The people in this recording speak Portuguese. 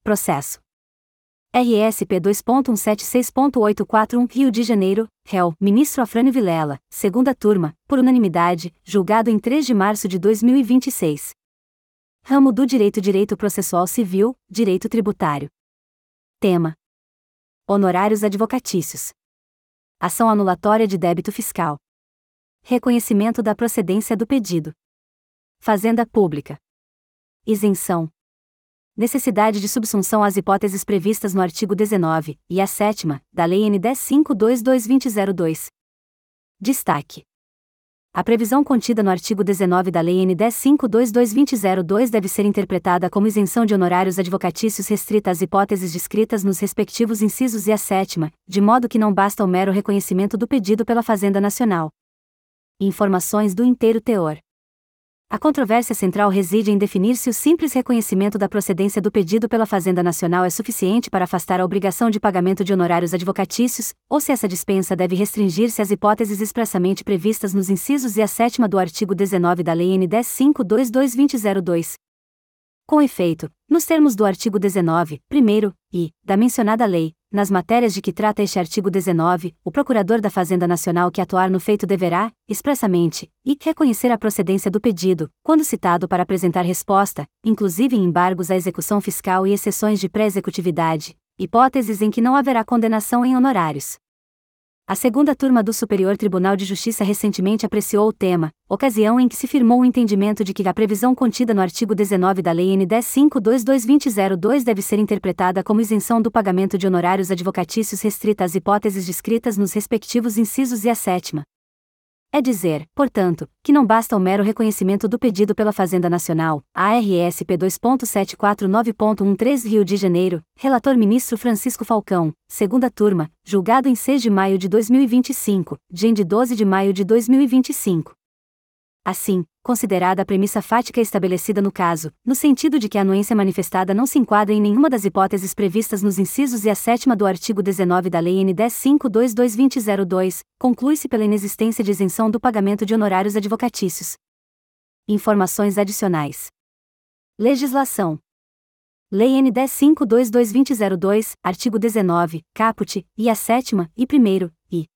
Processo. RSP 2.176.841 Rio de Janeiro, réu, ministro Afrânio Vilela, segunda turma, por unanimidade, julgado em 3 de março de 2026. Ramo do Direito Processual Civil, Direito Tributário. Tema: honorários advocatícios. Ação anulatória de débito fiscal. Reconhecimento da procedência do pedido. Fazenda Pública. Isenção. Necessidade de subsunção às hipóteses previstas no artigo 19, e a 7ª, da Lei N. 10.522/2002. Destaque: a previsão contida no artigo 19 da Lei N. 10.522/2002 deve ser interpretada como isenção de honorários advocatícios restrita às hipóteses descritas nos respectivos incisos e a 7ª, de modo que não basta o mero reconhecimento do pedido pela Fazenda Nacional. Informações do inteiro teor. A controvérsia central reside em definir se o simples reconhecimento da procedência do pedido pela Fazenda Nacional é suficiente para afastar a obrigação de pagamento de honorários advocatícios, ou se essa dispensa deve restringir-se às hipóteses expressamente previstas nos incisos e a 7ª do artigo 19 da Lei N. 10.522/2002. Com efeito, nos termos do artigo 19, primeiro, e, da mencionada lei, nas matérias de que trata este artigo 19, o Procurador da Fazenda Nacional que atuar no feito deverá, expressamente, e reconhecer a procedência do pedido, quando citado para apresentar resposta, inclusive em embargos à execução fiscal e exceções de pré-executividade, hipóteses em que não haverá condenação em honorários. A segunda turma do Superior Tribunal de Justiça recentemente apreciou o tema, ocasião em que se firmou o entendimento de que a previsão contida no artigo 19 da Lei N. 10.522/2002 deve ser interpretada como isenção do pagamento de honorários advocatícios restrita às hipóteses descritas nos respectivos incisos e a 7ª. É dizer, portanto, que não basta o mero reconhecimento do pedido pela Fazenda Nacional, ARSP 2.749.13 Rio de Janeiro, relator ministro Francisco Falcão, segunda turma, julgado em 6 de maio de 2025, de 12 de maio de 2025. Assim, considerada a premissa fática estabelecida no caso, no sentido de que a anuência manifestada não se enquadra em nenhuma das hipóteses previstas nos incisos e a 7ª do artigo 19 da Lei N. 10.522/2002, conclui-se pela inexistência de isenção do pagamento de honorários advocatícios. Informações adicionais. Legislação. Lei N. 10.522/2002, artigo 19, caput, e a 7ª, e primeiro, e,